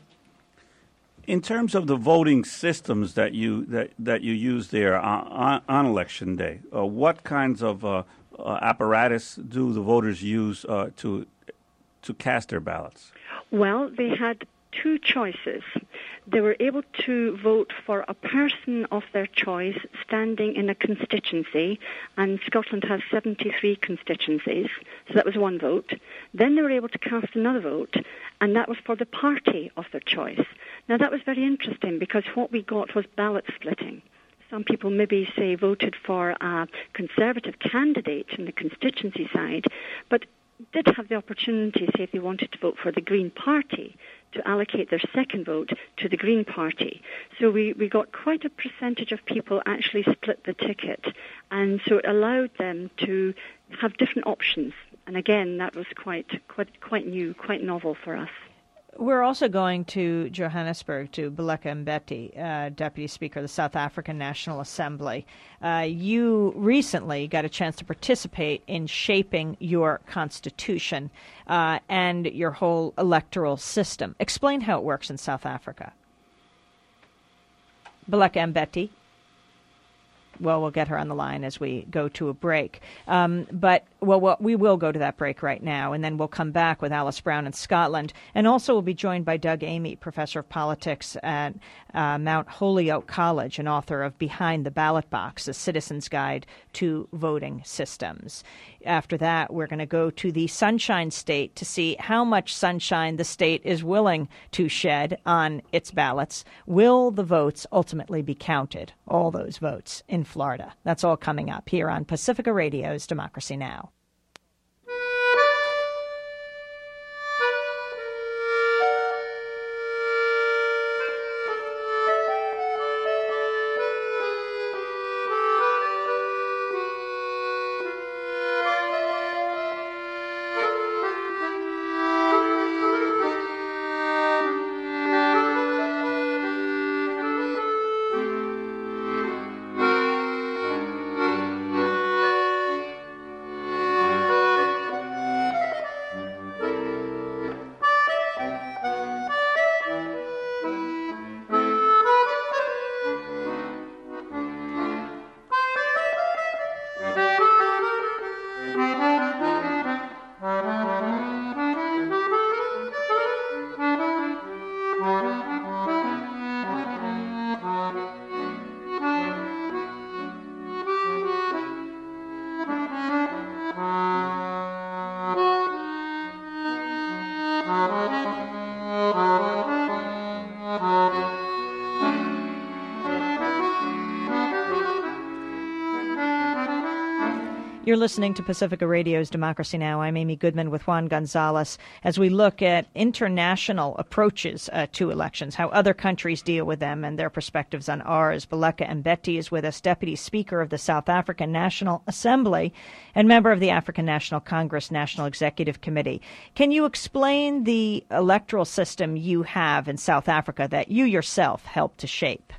In terms of the voting systems that you that, that you use there on, on election day, uh, what kinds of uh, uh, apparatus do the voters use uh, to to cast their ballots? Well, they had two choices. They were able to vote for a person of their choice standing in a constituency, and Scotland has seventy-three constituencies, so that was one vote. Then they were able to cast another vote, and that was for the party of their choice. Now, that was very interesting because what we got was ballot splitting. Some people maybe, say, voted for a Conservative candidate in the constituency side, but did have the opportunity, say, if they wanted to vote for the Green Party, to allocate their second vote to the Green Party. So we, we got quite a percentage of people actually split the ticket, and so it allowed them to have different options. And again, that was quite quite quite new, quite novel for us. We're also going to Johannesburg, to Baleka Mbete, uh, Deputy Speaker of the South African National Assembly. Uh, you recently got a chance to participate in shaping your constitution uh, and your whole electoral system. Explain how it works in South Africa. Baleka Mbete. Well, we'll get her on the line as we go to a break. Um, but, well, well, we will go to that break right now, and then we'll come back with Alice Brown in Scotland. And also we'll be joined by Doug Amy, professor of politics at uh, Mount Holyoke College and author of Behind the Ballot Box, A Citizen's Guide to Voting Systems. After that, we're going to go to the Sunshine State to see how much sunshine the state is willing to shed on its ballots. Will the votes ultimately be counted, all those votes in Florida? That's all coming up here on Pacifica Radio's Democracy Now! You're listening to Pacifica Radio's Democracy Now! I'm Amy Goodman with Juan Gonzalez as we look at international approaches uh, to elections, how other countries deal with them and their perspectives on ours. Baleka Mbete is with us, Deputy Speaker of the South African National Assembly and member of the African National Congress National Executive Committee. Can you explain the electoral system you have in South Africa that you yourself helped to shape?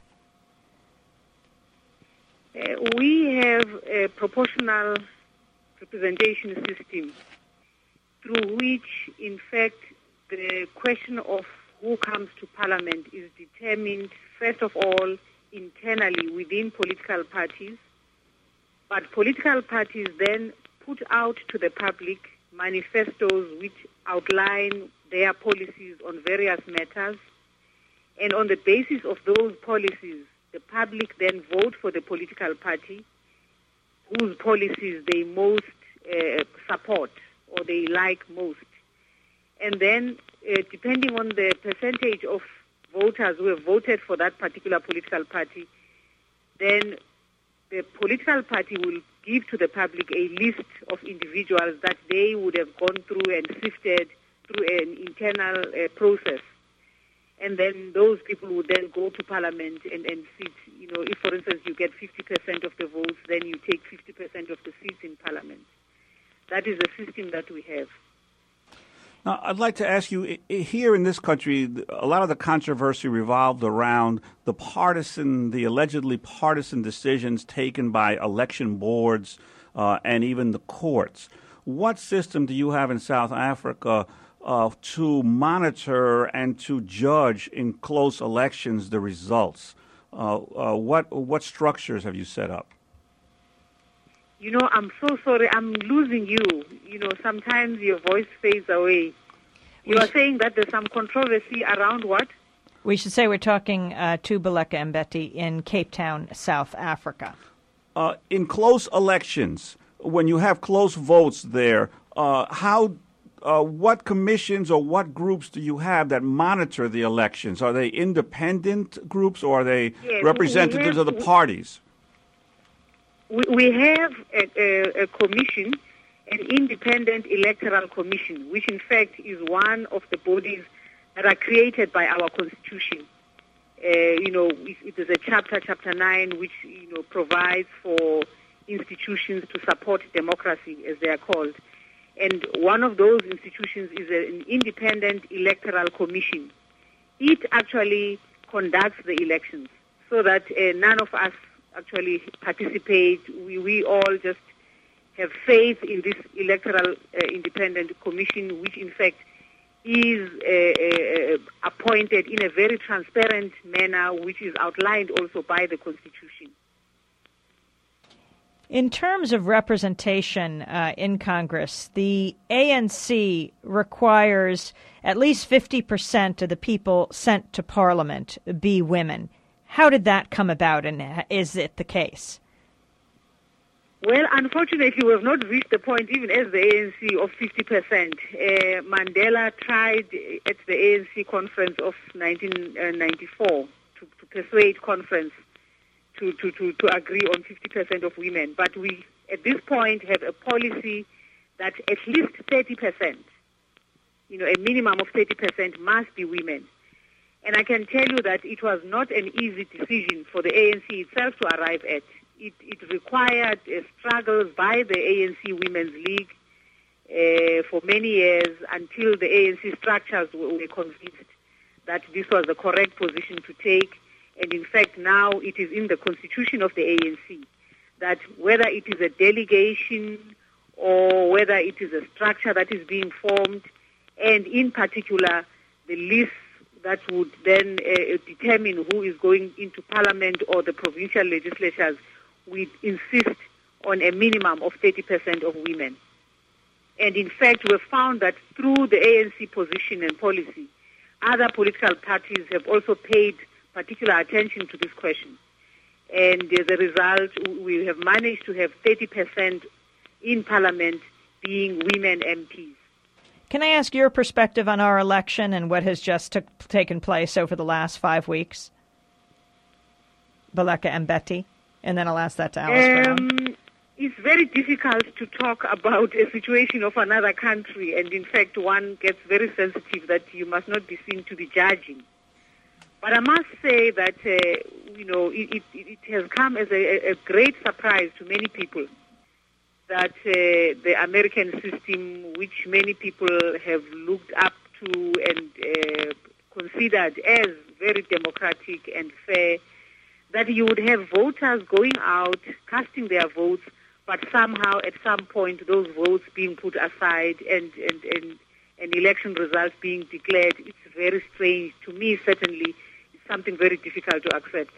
Uh, we have a proportional representation system through which, in fact, the question of who comes to parliament is determined, first of all, internally within political parties. But political parties then put out to the public manifestos which outline their policies on various matters. And on the basis of those policies, the public then vote for the political party whose policies they most uh, support or they like most. And then, uh, depending on the percentage of voters who have voted for that particular political party, then the political party will give to the public a list of individuals that they would have gone through and sifted through an internal uh, process. And then those people would then go to Parliament and, and sit. You know, if, for instance, you get fifty percent of the votes, then you take fifty percent of the seats in Parliament. That is the system that we have. Now, I'd like to ask you, here in this country, a lot of the controversy revolved around the partisan, the allegedly partisan decisions taken by election boards uh, and even the courts. What system do you have in South Africa Uh, to monitor and to judge in close elections the results? Uh, uh, what what structures have you set up? You know, I'm so sorry. I'm losing you. You know, sometimes your voice fades away. You are saying that there's some controversy around what? We should say we're talking uh, to Baleka Mbete in Cape Town, South Africa. Uh, in close elections, when you have close votes there, uh, how Uh, what commissions or what groups do you have that monitor the elections? Are they independent groups or are they yes, representatives have, of the parties? We, we have a, a, a commission, an independent electoral commission, which in fact is one of the bodies that are created by our constitution. Uh, you know, it, it is a chapter, chapter nine, which, you know, provides for institutions to support democracy, as they are called. And one of those institutions is an independent electoral commission. It actually conducts the elections so that uh, none of us actually participate. We, we all just have faith in this electoral uh, independent commission, which in fact is uh, uh, appointed in a very transparent manner, which is outlined also by the Constitution. In terms of representation uh, in Congress, the A N C requires at least fifty percent of the people sent to Parliament be women. How did that come about, and is it the case? Well, unfortunately, we have not reached the point, even as the A N C, of fifty percent. Uh, Mandela tried at the A N C conference of nineteen ninety-four to, to persuade conference To, to, to, to agree on fifty percent of women. But we, at this point, have a policy that at least thirty percent, you know, a minimum of thirty percent must be women. And I can tell you that it was not an easy decision for the A N C itself to arrive at. It, it required a struggle by the A N C Women's League uh, for many years until the A N C structures were, were convinced that this was the correct position to take. And in fact, now it is in the constitution of the A N C that whether it is a delegation or whether it is a structure that is being formed, and in particular, the lists that would then uh, determine who is going into Parliament or the provincial legislatures, we insist on a minimum of thirty percent of women. And in fact, we've found that through the A N C position and policy, other political parties have also paid particular attention to this question. And as a result, we have managed to have thirty percent in Parliament being women M Ps. Can I ask your perspective on our election and what has just took, taken place over the last five weeks? Baleka Mbete, and then I'll ask that to Alice um, Brown. it's very difficult to talk about a situation of another country, and in fact, one gets very sensitive that you must not be seen to be judging. But I must say that, uh, you know, it, it, it has come as a, a great surprise to many people that uh, the American system, which many people have looked up to and uh, considered as very democratic and fair, that you would have voters going out, casting their votes, but somehow at some point those votes being put aside and, and, and, and election results being declared. It's very strange. To me, certainly, it's something very difficult to accept.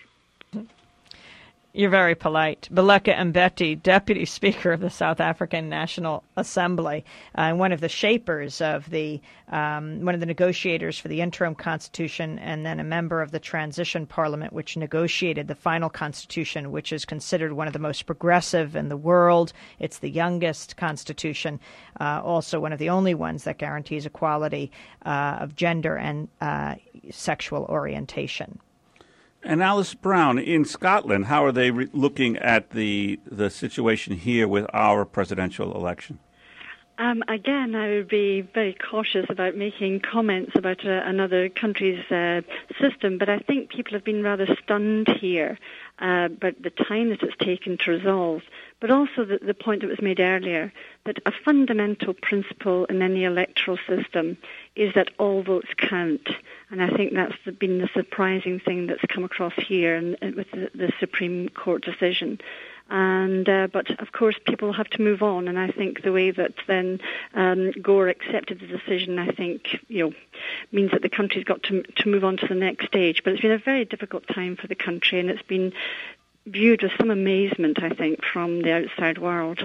You're very polite. Baleka Mbete, Deputy Speaker of the South African National Assembly, uh, and one of the shapers of the, um, one of the negotiators for the interim constitution, and then a member of the transition parliament, which negotiated the final constitution, which is considered one of the most progressive in the world. It's the youngest constitution, uh, also one of the only ones that guarantees equality uh, of gender and uh, sexual orientation. And Alice Brown, in Scotland, how are they re- looking at the the situation here with our presidential election? Um, again, I would be very cautious about making comments about uh, another country's uh, system, but I think people have been rather stunned here uh, about the time that it's taken to resolve, but also the, the point that was made earlier, that a fundamental principle in any electoral system is that all votes count. And I think that's been the surprising thing that's come across here and, and with the, the Supreme Court decision. And uh, but of course people have to move on, and I think the way that then um, Gore accepted the decision, I think, you know, means that the country's got to to move on to the next stage. But it's been a very difficult time for the country, and it's been viewed with some amazement, I think, from the outside world.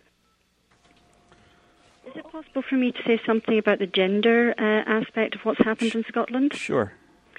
Is it possible for me to say something about the gender uh, aspect of what's happened in Scotland? Sure.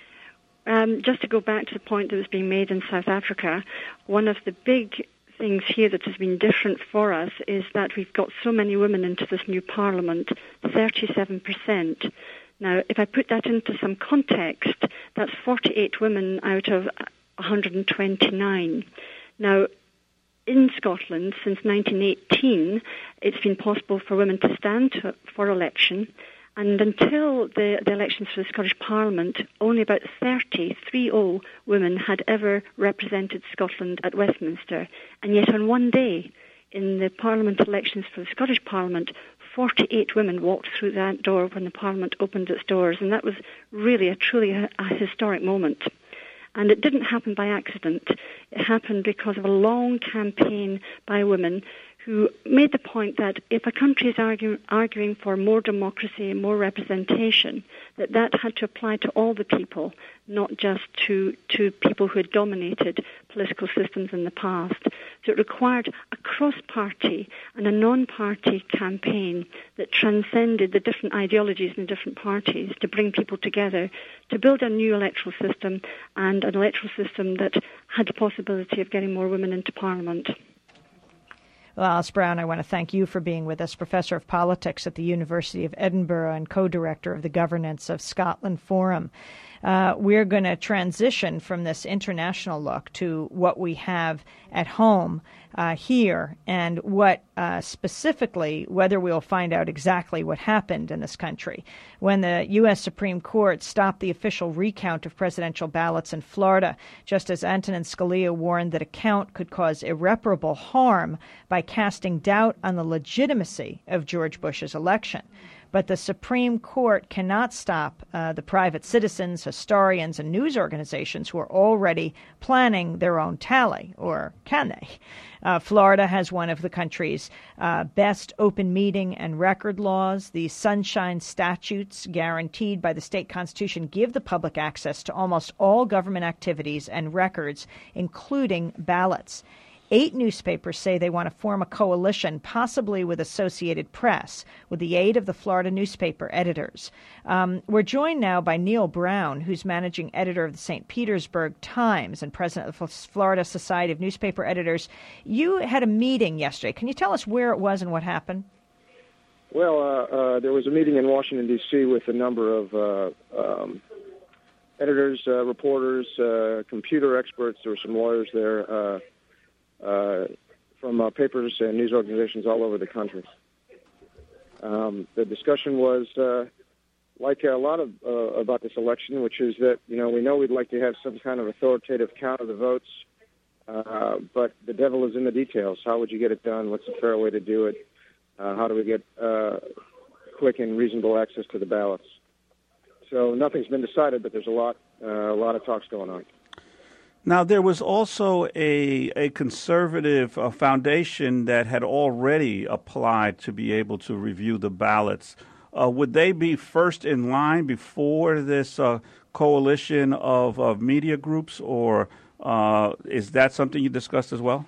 Um, just to go back to the point that was being made in South Africa, one of the big things here that has been different for us is that we've got so many women into this new parliament, thirty-seven percent. Now, if I put that into some context, that's forty-eight women out of one hundred twenty-nine. Now, in Scotland, since nineteen eighteen, it's been possible for women to stand to, for election, and until the, the elections for the Scottish Parliament, only about thirty, thirty women had ever represented Scotland at Westminster. And yet on one day, in the Parliament elections for the Scottish Parliament, forty-eight women walked through that door when the Parliament opened its doors, and that was really a truly a, a historic moment. And it didn't happen by accident. It happened because of a long campaign by women who made the point that if a country is argue, arguing for more democracy and more representation, that that had to apply to all the people, not just to, to people who had dominated political systems in the past. So it required a cross-party and a non-party campaign that transcended the different ideologies in different parties to bring people together, to build a new electoral system, and an electoral system that had the possibility of getting more women into Parliament. Well, Alice Brown, I want to thank you for being with us, Professor of Politics at the University of Edinburgh and co-director of the Governance of Scotland Forum. Uh, we're going to transition from this international look to what we have at home uh, here, and what uh, specifically, whether we'll find out exactly what happened in this country. When the U S Supreme Court stopped the official recount of presidential ballots in Florida, Justice Antonin Scalia warned that a count could cause irreparable harm by casting doubt on the legitimacy of George Bush's election. But the Supreme Court cannot stop uh, the private citizens, historians, and news organizations who are already planning their own tally, or can they? Uh, Florida has one of the country's uh, best open meeting and record laws. The Sunshine Statutes, guaranteed by the state constitution, give the public access to almost all government activities and records, including ballots. Eight newspapers say they want to form a coalition, possibly with Associated Press, with the aid of the Florida newspaper editors. Um, we're joined now by Neil Brown, who's managing editor of the Saint Petersburg Times and president of the Florida Society of Newspaper Editors. You had a meeting yesterday. Can you tell us where it was and what happened? Well, uh, uh, there was a meeting in Washington, D C with a number of uh, um, editors, uh, reporters, uh, computer experts. There were some lawyers there. Uh, Uh, from uh, papers and news organizations all over the country. Um, the discussion was uh, like a lot of uh, about this election, which is that, you know, we know we'd like to have some kind of authoritative count of the votes, uh, but the devil is in the details. How would you get it done? What's the fair way to do it? Uh, how do we get uh, quick and reasonable access to the ballots? So nothing's been decided, but there's a lot, uh, a lot of talks going on. Now, there was also a a conservative uh, foundation that had already applied to be able to review the ballots. Uh, would they be first in line before this uh, coalition of, of media groups, or uh, is that something you discussed as well?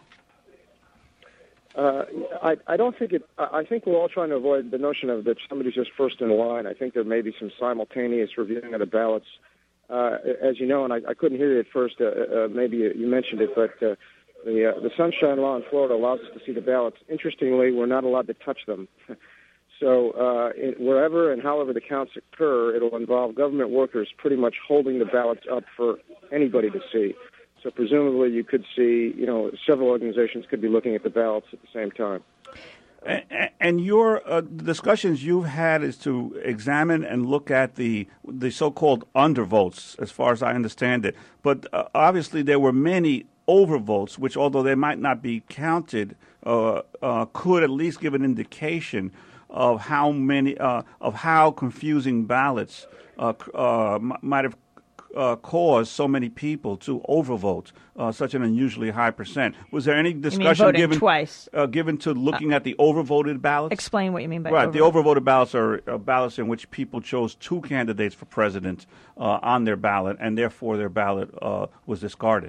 Uh, I, I don't think it. I think we're all trying to avoid the notion of that somebody's just first in line. I think there may be some simultaneous reviewing of the ballots. Uh, as you know, and I, I couldn't hear you at first. Uh, uh, maybe you mentioned it, but uh, the uh, the Sunshine Law in Florida allows us to see the ballots. Interestingly, we're not allowed to touch them. So uh, it, wherever and however the counts occur, it'll involve government workers pretty much holding the ballots up for anybody to see. So presumably you could see, you know, several organizations could be looking at the ballots at the same time. And, and your uh, discussions you've had is to examine and look at the the so-called undervotes, as far as I understand it. But uh, obviously there were many overvotes, which, although they might not be counted, uh, uh, could at least give an indication of how many uh, of how confusing ballots uh, uh, m- might have uh, caused so many people to overvote uh, such an unusually high percent. Was there any discussion given twice? Uh, given to looking uh, at the overvoted ballots? Explain what you mean by right. overvoted. The overvoted ballots are uh, ballots in which people chose two candidates for president uh, on their ballot, and therefore their ballot uh, was discarded.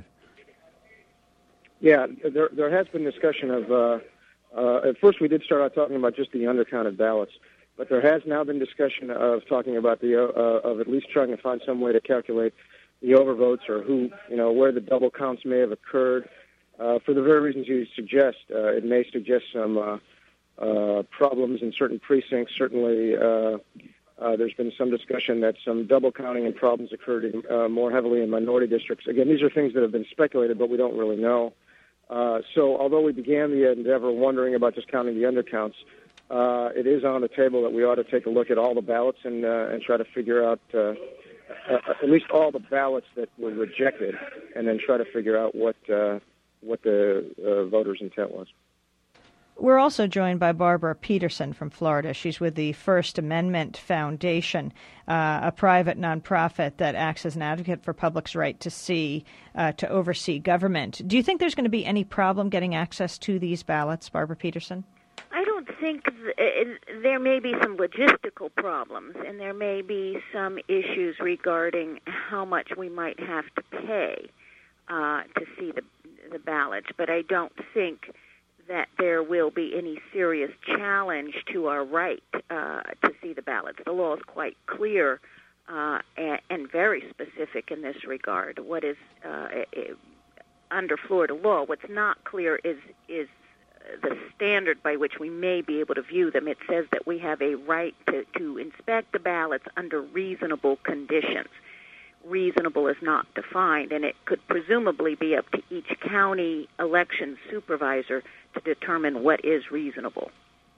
Yeah, there there has been discussion of. Uh, Uh, at first, we did start out talking about just the undercounted ballots, but there has now been discussion of talking about the uh, of at least trying to find some way to calculate the overvotes, or who, you know, where the double counts may have occurred. Uh, for the very reasons you suggest, uh, it may suggest some uh, uh, problems in certain precincts. Certainly, uh, uh, there's been some discussion that some double counting and problems occurred in, uh, more heavily in minority districts. Again, these are things that have been speculated, but we don't really know. Uh, so although we began the endeavor wondering about just counting the undercounts, uh, it is on the table that we ought to take a look at all the ballots and uh, and try to figure out uh, uh, at least all the ballots that were rejected, and then try to figure out what uh, what the uh, voters' intent was. We're also joined by Barbara Peterson from Florida. She's with the First Amendment Foundation, uh, a private nonprofit that acts as an advocate for public's right to see, uh, to oversee government. Do you think there's going to be any problem getting access to these ballots, Barbara Peterson? I don't think th- there may be some logistical problems, and there may be some issues regarding how much we might have to pay uh, to see the the ballots. But I don't think that there will be any serious challenge to our right uh, to see the ballots. The law is quite clear uh, and, and very specific in this regard. What is uh, it, under Florida law, what's not clear is is the standard by which we may be able to view them. It says that we have a right to, to inspect the ballots under reasonable conditions. Reasonable is not defined, and it could presumably be up to each county election supervisor to determine what is reasonable.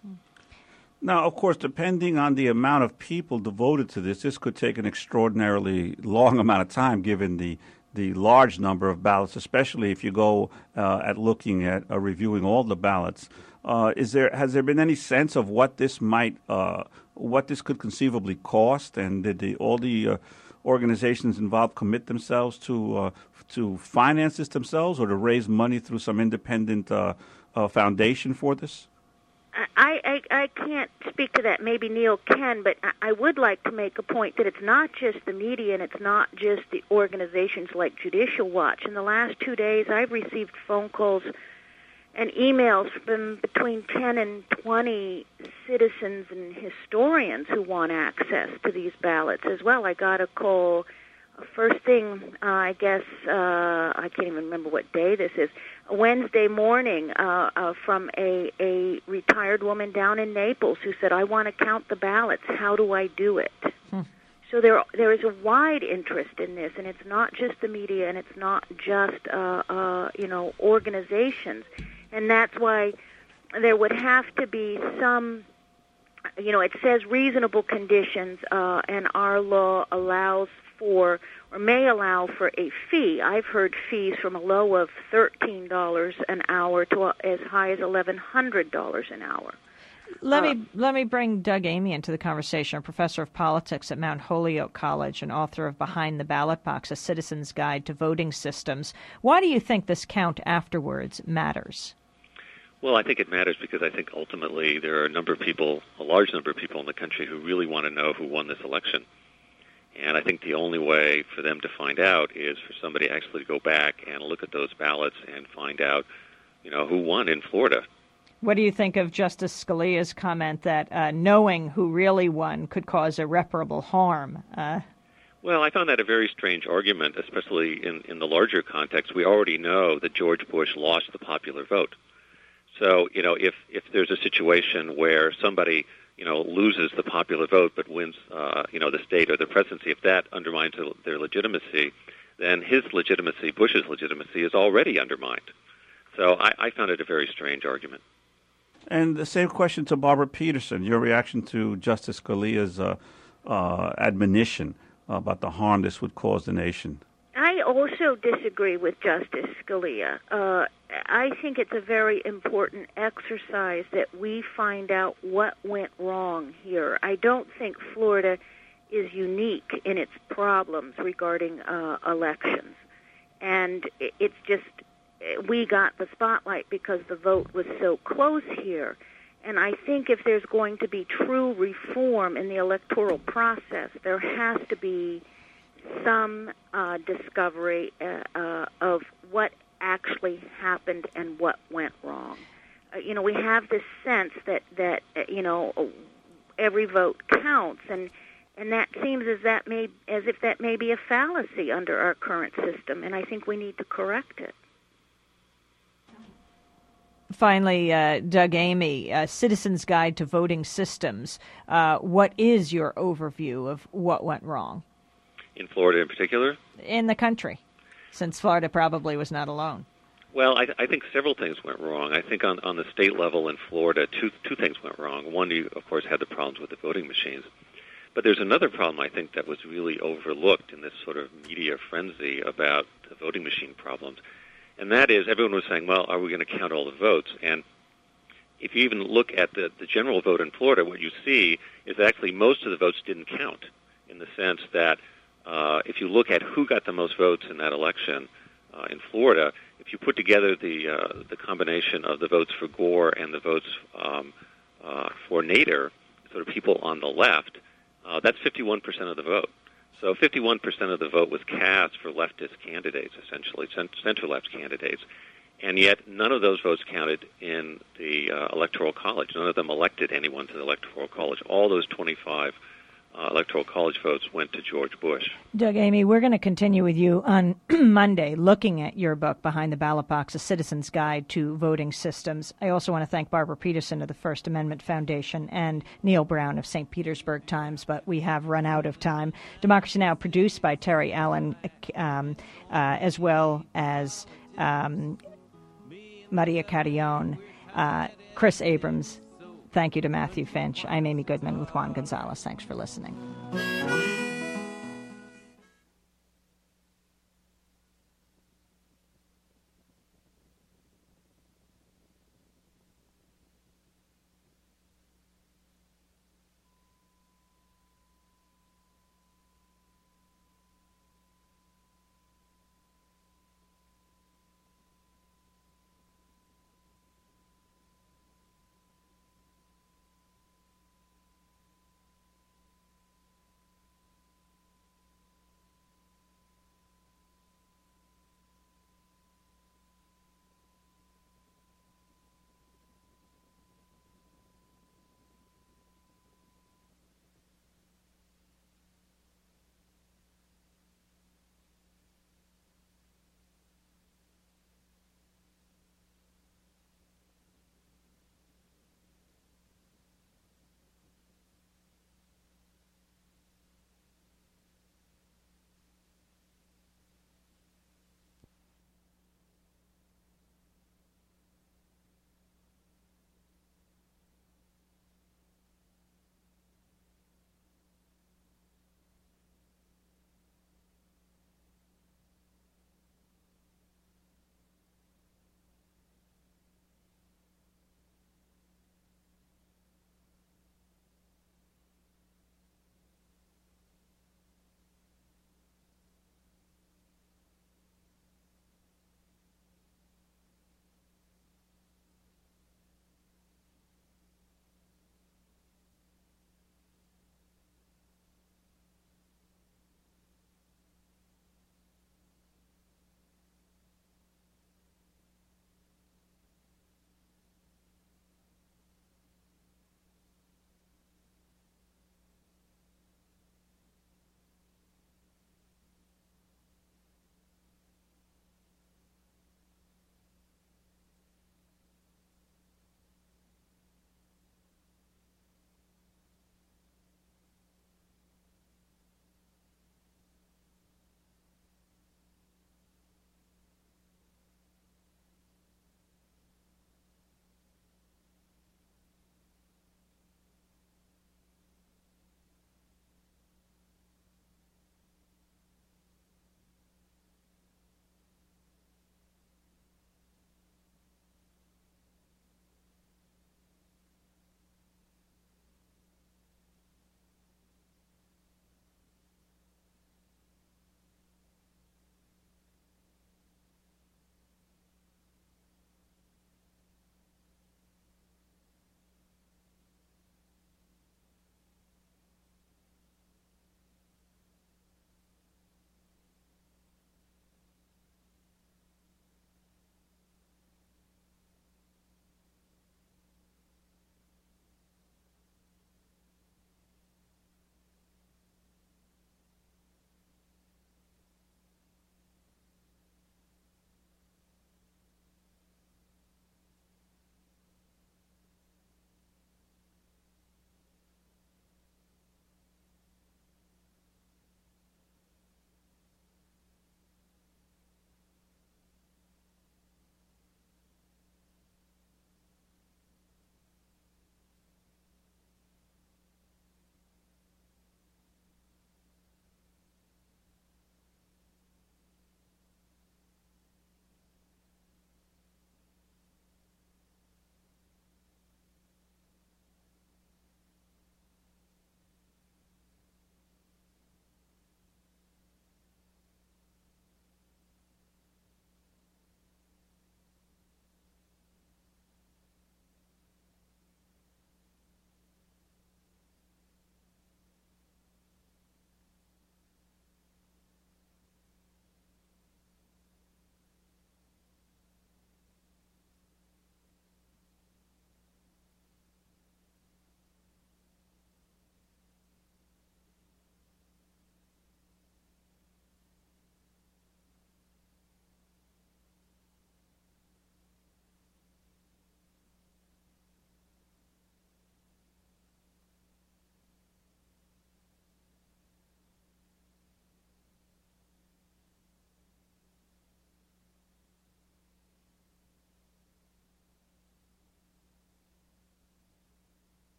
Now, of course, depending on the amount of people devoted to this, this could take an extraordinarily long amount of time, given the the large number of ballots, especially if you go uh, at looking at uh, reviewing all the ballots. Uh, is there has there been any sense of what this might uh, what this could conceivably cost, and did the, all the uh, organizations involved commit themselves to uh, to finance this themselves, or to raise money through some independent uh, uh, foundation for this? I, I, I can't speak to that. Maybe Neil can, but I would like to make a point that it's not just the media and it's not just the organizations like Judicial Watch. In the last two days, I've received phone calls and emails from between ten and twenty citizens and historians who want access to these ballots as well. I got a call first thing, uh, I guess, uh, I can't even remember what day this is, Wednesday morning uh, uh, from a, a retired woman down in Naples who said, I want to count the ballots. How do I do it? Hmm. So there there is a wide interest in this, and it's not just the media, and it's not just, uh, uh, you know, organizations. And that's why there would have to be some, you know, it says reasonable conditions, uh, and our law allows for, or may allow for a fee. I've heard fees from a low of thirteen dollars an hour to a, as high as eleven hundred dollars an hour. Let Uh, me let me bring Doug Amy into the conversation, a professor of politics at Mount Holyoke College and author of Behind the Ballot Box, A Citizen's Guide to Voting Systems. Why do you think this count afterwards matters? Well, I think it matters because I think ultimately there are a number of people, a large number of people in the country who really want to know who won this election. And I think the only way for them to find out is for somebody actually to go back and look at those ballots and find out, you know, who won in Florida. What do you think of Justice Scalia's comment that uh, knowing who really won could cause irreparable harm? Uh, Well, I found that a very strange argument, especially in, in the larger context. We already know that George Bush lost the popular vote. So, you know, if, if there's a situation where somebody, you know, loses the popular vote but wins, uh, you know, the state or the presidency, if that undermines their legitimacy, then his legitimacy, Bush's legitimacy, is already undermined. So I, I found it a very strange argument. And the same question to Barbara Peterson, your reaction to Justice Scalia's uh, uh, admonition about the harm this would cause the nation. I also disagree with Justice Scalia. Uh, I think it's a very important exercise that we find out what went wrong here. I don't think Florida is unique in its problems regarding uh, elections. And it's just, we got the spotlight because the vote was so close here. And I think if there's going to be true reform in the electoral process, there has to be some uh, discovery uh, uh, of what actually happened and what went wrong. Uh, you know, we have this sense that, that uh, you know, every vote counts, and and that seems as that may as if that may be a fallacy under our current system, and I think we need to correct it. Finally, uh, Doug Amy, uh, Citizen's Guide to Voting Systems. Uh, what is your overview of what went wrong? In Florida in particular? In the country, since Florida probably was not alone. Well, I, I think several things went wrong. I think on, on the state level in Florida, two two things went wrong. One, you, of course, had the problems with the voting machines. But there's another problem, I think, that was really overlooked in this sort of media frenzy about the voting machine problems. And that is, everyone was saying, well, are we going to count all the votes? And if you even look at the, the general vote in Florida, what you see is that actually most of the votes didn't count, in the sense that uh, if you look at who got the most votes in that election uh, in Florida, if you put together the uh, the combination of the votes for Gore and the votes um, uh, for Nader, sort of people on the left, uh, that's fifty-one percent of the vote. So fifty-one percent of the vote was cast for leftist candidates, essentially, center-left candidates. And yet none of those votes counted in the uh, Electoral College. None of them elected anyone to the Electoral College. All those twenty-five uh, Electoral College votes went to George Bush. Doug Amy, we're going to continue with you on Monday looking at your book, Behind the Ballot Box, A Citizen's Guide to Voting Systems. I also want to thank Barbara Peterson of the First Amendment Foundation and Neil Brown of Saint Petersburg Times, but we have run out of time. Democracy Now! Produced by Terry Allen, um, uh, as well as um, Maria Carrion, uh, Chris Abrams. Thank you to Matthew Finch. I'm Amy Goodman with Juan Gonzalez. Thanks for listening.